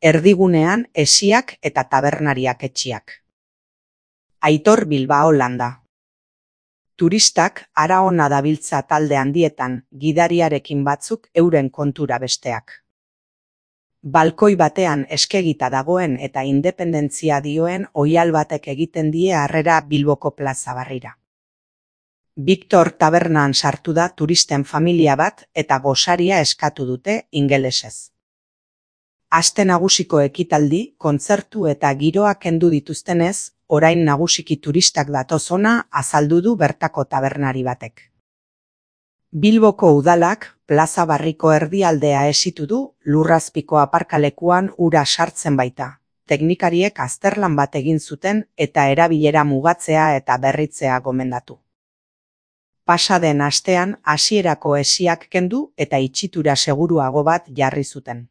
Erdigunean hesiak eta tabernariak etxiak. Aitor Bilbao landa. Turistak hara ona dabiltza talde handietan, gidariarekin batzuk euren kontura besteak. Balkoi batean eskegita dagoen eta independentzia dioen oihal batek egiten die harrera Bilboko plaza barrira. Victor tabernan sartu da turisten familia bat eta gosaria eskatu dute ingelesez. Aste nagusiko ekitaldi, kontzertu eta giroa kendu dituztenez, orain nagusiki turistak datoz hona azaldu du bertako tabernari batek. Bilboko udalak plaza barriko erdialdea esitu du lurrazpiko aparkalekuan ura sartzen baita. Teknikariek azterlan bat egin zuten eta erabilera mugatzea eta berritzea gomendatu. Pasa den astean hasierako hesiak kendu eta itxitura seguruago bat jarri zuten.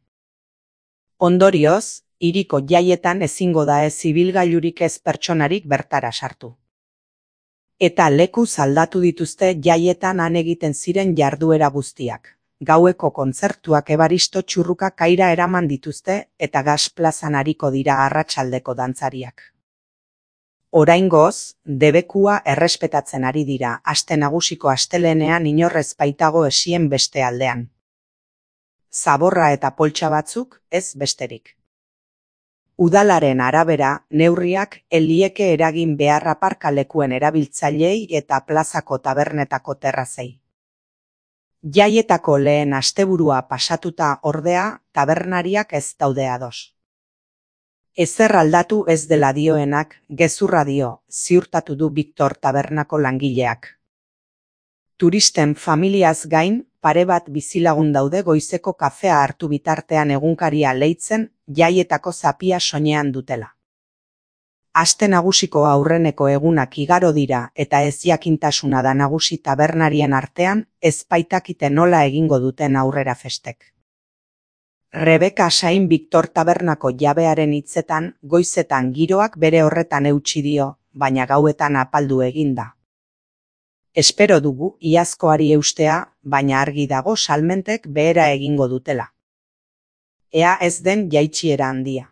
Ondorioz, hiriko jaietan ezingo da ez ibilgailurik ez pertsonarik bertara sartu. Eta lekuz aldatu dituzte jaietan han egiten ziren jarduera guztiak. Gaueko kontzertuak Ebaristo Txurruka kaira eraman dituzte eta gas plazan ariko dira arratsaldeko dantzariak. Oraingoz, debekua errespetatzen ari dira aste nagusiko astelehenean inorrez baitago esien beste aldean. Zaborra eta poltsa batzuk ez besterik. Udalaren arabera, neurriak lieke eragin behar aparkalekuen erabiltzaileei eta plazako tabernetako terrazei. Jaietako lehen asteburua pasatuta ordea, tabernariak ez daude ados. Ezer aldatu ez dela dioenak, gezurra dio, ziurtatu du Victor tabernako langileak. Turisten familiaz gain, pare bat bizilagun daude goizeko kafea hartu bitartean egunkaria leitzen, jaietako zapia soinean dutela. Aste nagusiko aurreneko egunak igaro dira eta ez jakintasuna da nagusi tabernarien artean, ez baitakite nola egingo duten aurrera festek. Rebeka Sain Victor tabernako jabearen hitzetan, goizetan giroak bere horretan eutsi dio, baina gauetan apaldu eginda. Espero dugu iazkoari eustea, baina argi dago salmentek behera egingo dutela. Ea ez den jaitsiera handia.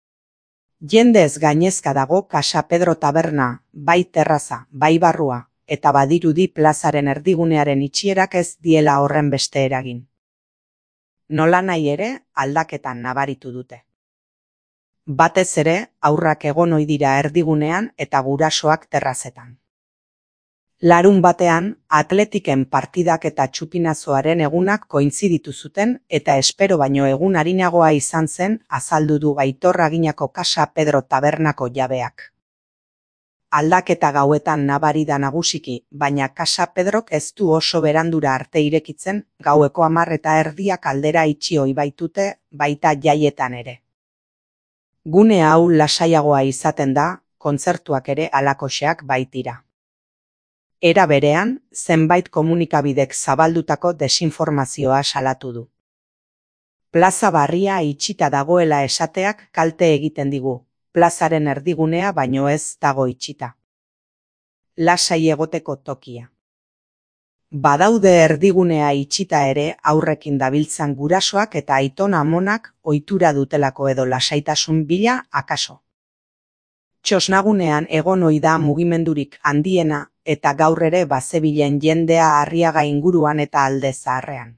Jendez gainezka dago Casa Pedro taberna, bai terraza, bai barrua, eta badirudi plazaren erdigunearen itxierak ez diela horren beste eragin. Nola nahi ere, aldaketan nabaritu dute. Batez ere, haurrak egon ohi dira erdigunean eta gurasoak terrazetan. Larun batean, atletiken partidak eta txupinazoaren egunak kointziditu zuten eta espero baino egun arinagoa izan zen azaldu du Aitor Aginako Casa Pedro tabernako jabeak. Aldaketa gauetan nabari da nagusiki, baina Casa Pedrok ez du oso berandura arte irekitzen, gaueko 10:30 aldera itxi ohi baitute, baita jaietan ere. Gune hau lasaiagoa izaten da, kontzertuak ere halakoxeak baitira. Era berean, zenbait komunikabidek zabaldutako desinformazioa salatu du. Plaza barria itxita dagoela esateak kalte egiten digu, plazaren erdigunea baino ez dago itxita. Lasai egoteko tokia. Badaude erdigunea itxita ere aurrekin dabiltzan gurasoak eta aiton amonak ohitura dutelako edo lasaitasun bila akaso. Txosnagunean egon ohi da mugimendurik handiena eta gaur ere bazebilen jendea Arriaga inguruan eta Alde Zaharrean.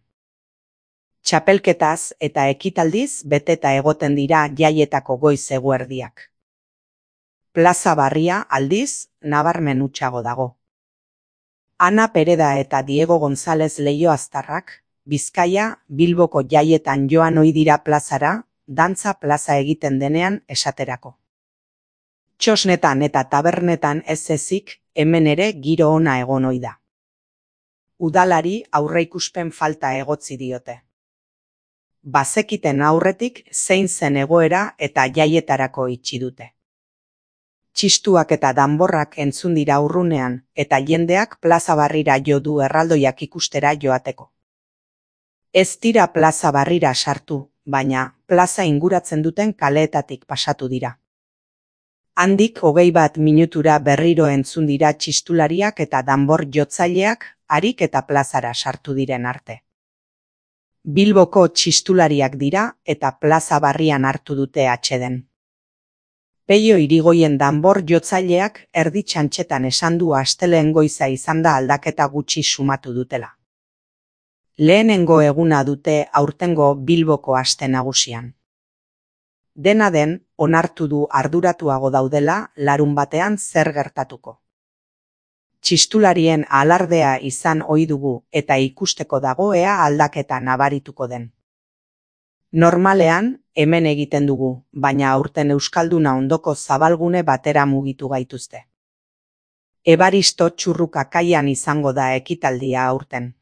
Txapelketaz eta ekitaldiz beteta egoten dira jaietako goiz eguerdiak. Plaza barria aldiz nabarmen hutsago dago. Ana Pereda eta Diego González leihoaztarrak, Bizkaia, Bilboko jaietan joan ohi dira plazara, dantza plaza egiten denean esaterako. Txosnetan eta tabernetan ez ezik, hemen ere giro ona egon ohi da. Udalari aurreikuspen falta egotzi diote. Bazekiten aurretik zein zen egoera eta jaietarako itxi dute. Txistuak eta danborrak entzun dira urrunean eta jendeak plaza barrira jo du erraldoiak ikustera joateko. Ez dira plaza barrira sartu, baina plaza inguratzen duten kaleetatik pasatu dira. Handik 21 minutura berriro entzun dira txistulariak eta danbor jotzaileak harik eta plazara sartu diren arte. Bilboko txistulariak dira eta plaza barrian hartu dute atseden. Peio Irigoyen danbor jotzaileak erdi txantxetan esan du astelehen goiza izan da aldaketa gutxi sumatu dutela. Lehenengo eguna dute aurtengo Bilboko aste nagusian. Dena den, onartu du arduratuago daudela larunbatean zer gertatuko. Txistularien alardea izan ohi dugu eta ikusteko dago ea aldaketa nabarituko den. Normalean, hemen egiten dugu, baina aurten Euskalduna ondoko zabalgune batera mugitu gaituzte. Ebaristo Txurruka kaian izango da ekitaldia aurten.